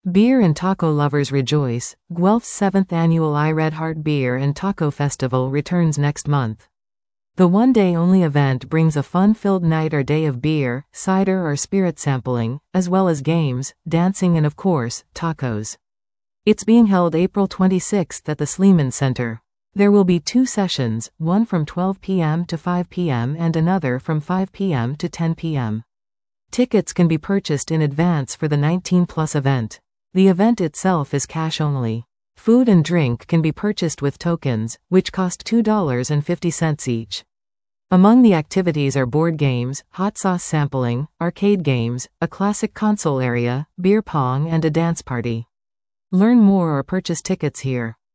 Beer and taco lovers rejoice. Guelph's 7th annual I Red Heart Beer and Taco Festival returns next month. The one-day-only event brings a fun-filled night or day of beer, cider or spirit sampling, as well as games, dancing and of course, tacos. It's being held April 26th at the Sleeman Center. There will be 2 sessions, one from 12 p.m. to 5 p.m. and another from 5 p.m. to 10 p.m. Tickets can be purchased in advance for the 19+ event. The event itself is cash only. Food and drink can be purchased with tokens, which cost $2.50 each. Among the activities are board games, hot sauce sampling, arcade games, a classic console area, beer pong and a dance party. Learn more or purchase tickets here.